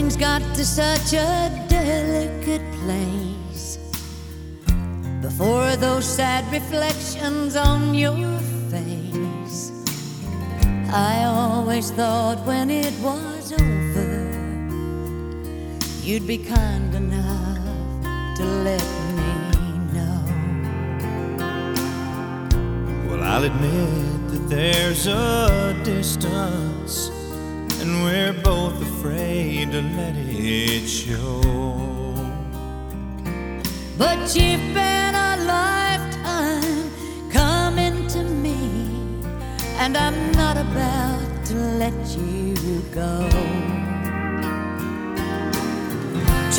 things got to such a delicate place, before those sad reflections on your face, I always thought when it was over, you'd be kind enough to let me know. Well, I'll admit that there's a distance, and we're both afraid to let it show. But you've been a lifetime coming to me, and I'm not about to let you go.